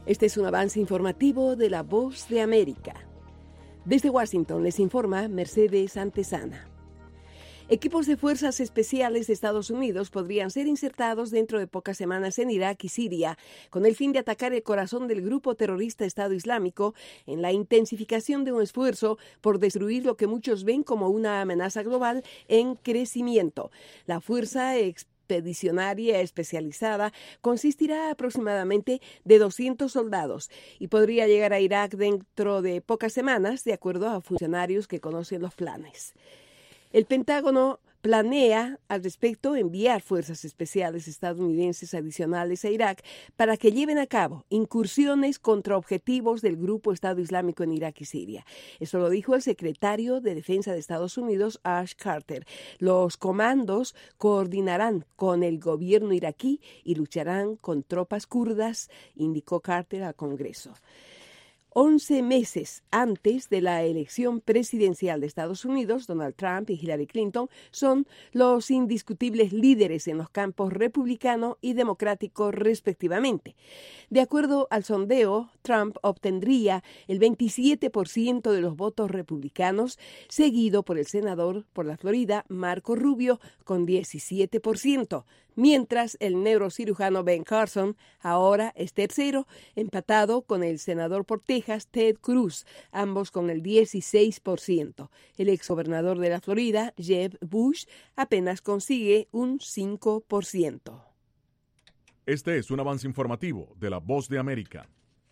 Este es un avance informativo de La Voz de América. Desde Washington les informa Mercedes Antesana. Equipos de fuerzas especiales de Estados Unidos podrían ser insertados dentro de pocas semanas en Irak y Siria, con el fin de atacar el corazón del grupo terrorista Estado Islámico en la intensificación de un esfuerzo por destruir lo que muchos ven como una amenaza global en crecimiento. La fuerza expedicionaria especializada consistirá aproximadamente de 200 soldados y podría llegar a Irak dentro de pocas semanas, de acuerdo a funcionarios que conocen los planes. El Pentágono planea al respecto enviar fuerzas especiales estadounidenses adicionales a Irak para que lleven a cabo incursiones contra objetivos del grupo Estado Islámico en Irak y Siria. Eso lo dijo el secretario de Defensa de Estados Unidos, Ash Carter. Los comandos coordinarán con el gobierno iraquí y lucharán con tropas kurdas, indicó Carter al Congreso. 11 meses antes de la elección presidencial de Estados Unidos, Donald Trump y Hillary Clinton son los indiscutibles líderes en los campos republicano y democrático respectivamente. De acuerdo al sondeo, Trump obtendría el 27% de los votos republicanos, seguido por el senador por la Florida, Marco Rubio, con 17%, mientras el neurocirujano Ben Carson ahora es tercero, empatado con el senador por Texas, Ted Cruz, ambos con el 16%. El exgobernador de la Florida, Jeb Bush, apenas consigue un 5%. Este es un avance informativo de La Voz de América.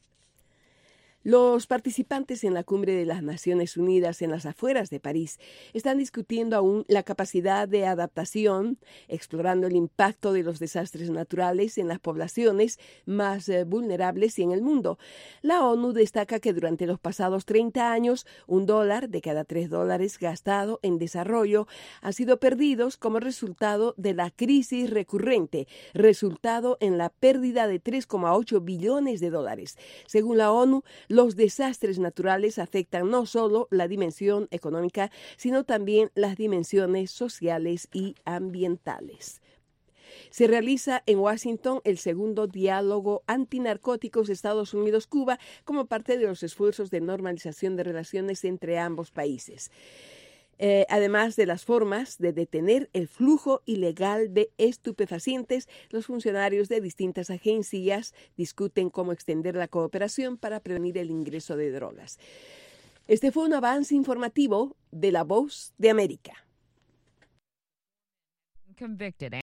Los participantes en la Cumbre de las Naciones Unidas en las afueras de París están discutiendo aún la capacidad de adaptación, explorando el impacto de los desastres naturales en las poblaciones más vulnerables y en el mundo. La ONU destaca que durante los pasados 30 años, $1 de cada $3 gastado en desarrollo han sido perdidos como resultado de la crisis recurrente, resultado en la pérdida de $3,8 billones. Según la ONU, los desastres naturales afectan no solo la dimensión económica, sino también las dimensiones sociales y ambientales. Se realiza en Washington el segundo diálogo antinarcóticos Estados Unidos-Cuba como parte de los esfuerzos de normalización de relaciones entre ambos países. Además de las formas de detener el flujo ilegal de estupefacientes, los funcionarios de distintas agencias discuten cómo extender la cooperación para prevenir el ingreso de drogas. Este fue un avance informativo de La Voz de América.